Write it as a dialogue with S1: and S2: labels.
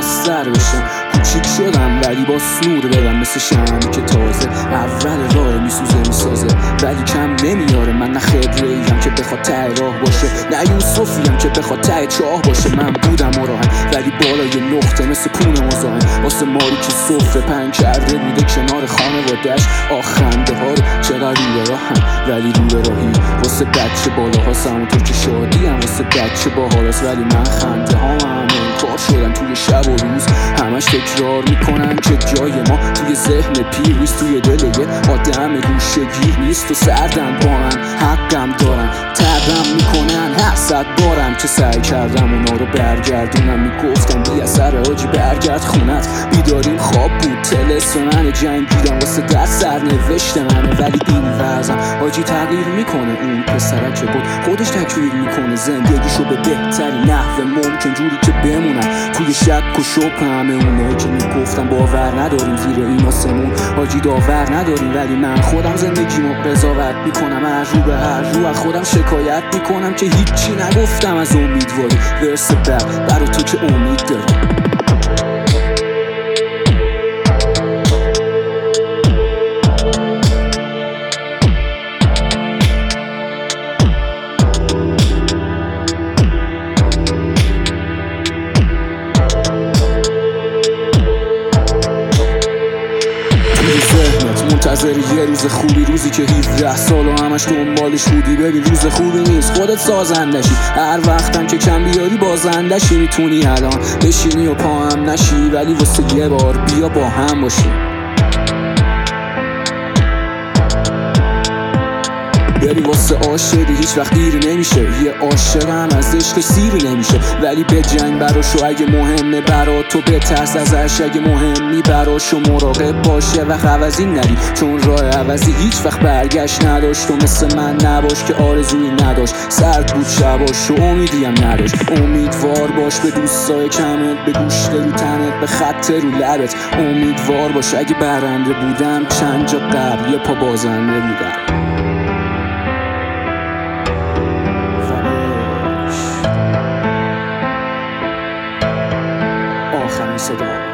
S1: بستر بشم. کوچیک شدم ولی با سنور بدم، مثل شمعی که تازه اول راه میسوزه میسازه، ولی کم نمیاره. من نه خبره‌ایم که بخواد ته راه باشه، نه یوسفیم که بخواد ته چاه باشه. من بودم راهن ولی بالای نقطه مثل کون مزاحم، واسه ماری که سفره پنگ کرده بوده کنار خانواده‌اش. خنده ها رو چقدر روی راهم ولی روی راهی، واسه بچه بالا هاست همونطور که شادی هم واسه بچه با حالاست، ولی من خنده ها همه کار شدن توی شب و روز. همش تکرار میکنن که جای ما توی ذهن پیروز، توی دل یه آدم گوشه‌گیر نیست و سردن با من حقم دارن، تبم میکنن حسد دارم که سعی کردم اونا رو برگردونم. میگفتم بی اثر آجی برگرد خونت، بیداریم خواب بود تلسم من جنگیدم واسه در سرنوشت منه، ولی این وضعم آجی تغییر میکنه. اون پسره که بود خودش تکفیر میکنه زندگیشو به بهترین نحو ممکن، جوری که بمونم توی شک و شبه. همه اونایی که میگفتم باور نداریم زیر این آسمون آجی داور نداریم، ولی من خودم زندگیمو قضاوت میکنم، هر رو به هر رو از خودم شکایت میکنم که هیچی نگفتم از امیدواری. ورس بعد برای تو که امید داری. منتظر یه روز خوبی، روزی که 17 سال و همش دنبالش بودی. ببین روز خوبی نیست خودت سازندشی، هر وقتم که کم بیاری بازندشی. میتونی الان بشینی و پا هم نشی، ولی واسه یه بار بیا با هم باشی. بری واسه عاشقی هیچ وقت دیری نمیشه، یه عاشق هم از عشقش سیری نمیشه، ولی به جنگ براشو اگه مهمه برا تو، بترس ازش اگه مهمی براشو. مراقب باشه و عوضی نری، چون راه عوضی هیچ وقت برگشت نداشت. و مثل من نباش که آرزویی نداشت، سرد بود شباش و امیدیم نداشت. امیدوار باش به دوستای کمت، به گوشت رو تنت، به خط رو لبت. امیدوار باش اگه برنده بودم چند جا قبل یه پا بازنده بودم. آخرین صدا